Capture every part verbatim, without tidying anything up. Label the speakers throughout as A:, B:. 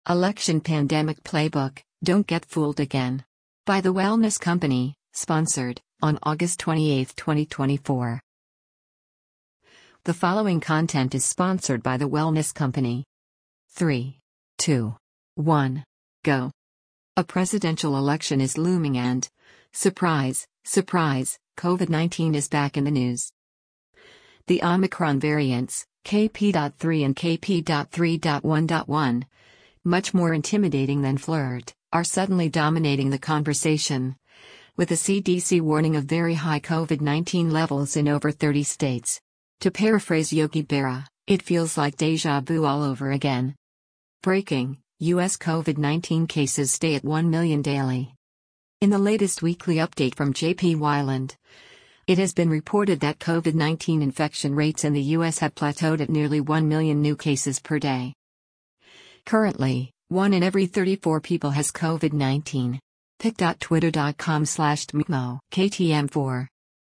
A: Election Pandemic Playbook, Don't Get Fooled Again. By The Wellness Company, sponsored, on August twenty-eighth, twenty twenty-four. The following content is sponsored by The Wellness Company. three, two, one, go. A presidential election is looming and, surprise, surprise, COVID nineteen is back in the news. The Omicron variants, K P three and K P three point one point one, much more intimidating than flirt, are suddenly dominating the conversation, with the C D C warning of very high COVID nineteen levels in over thirty states. To paraphrase Yogi Berra, it feels like déjà vu all over again. Breaking, U S COVID nineteen cases stay at one million daily. In the latest weekly update from J P Wyland, it has been reported that COVID nineteen infection rates in the U S have plateaued at nearly one million new cases per day. Currently, one in every thirty-four people has COVID nineteen. pic.twitter.com slash tmmo K T M four.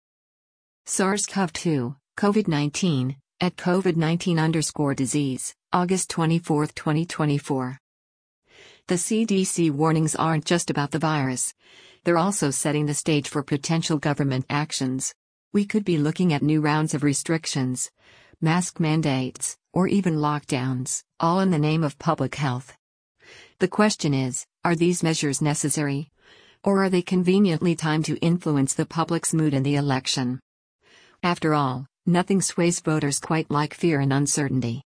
A: SARS-CoV two, COVID nineteen, at COVID nineteen underscore disease, August twenty-fourth, twenty twenty-four. The C D C warnings aren't just about the virus. They're also setting the stage for potential government actions. We could be looking at new rounds of restrictions, mask mandates, or even lockdowns, all in the name of public health. The question is, are these measures necessary? Or are they conveniently timed to influence the public's mood in the election? After all, nothing sways voters quite like fear and uncertainty.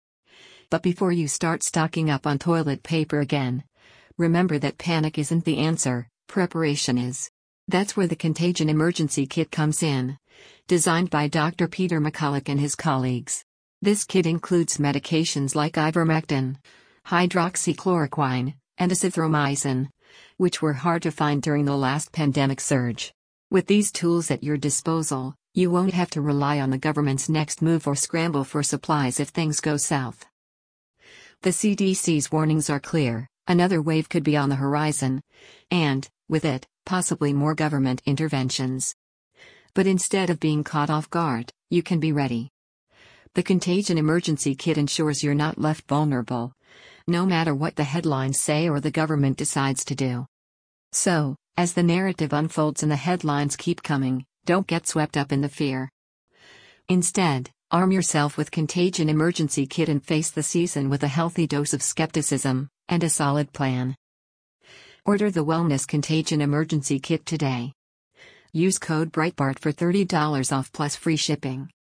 A: But before you start stocking up on toilet paper again, remember that panic isn't the answer, preparation is. That's where the Contagion Emergency Kit comes in, designed by Doctor Peter McCulloch and his colleagues. This kit includes medications like ivermectin, hydroxychloroquine, and azithromycin, which were hard to find during the last pandemic surge. With these tools at your disposal, you won't have to rely on the government's next move or scramble for supplies if things go south. The C D C's warnings are clear: another wave could be on the horizon, and, with it, possibly more government interventions. But instead of being caught off guard, you can be ready. The Contagion Emergency Kit ensures you're not left vulnerable, no matter what the headlines say or the government decides to do. So, as the narrative unfolds and the headlines keep coming, don't get swept up in the fear. Instead, arm yourself with Contagion Emergency Kit and face the season with a healthy dose of skepticism and a solid plan. Order the Wellness Contagion Emergency Kit today. Use code Breitbart for thirty dollars off plus free shipping.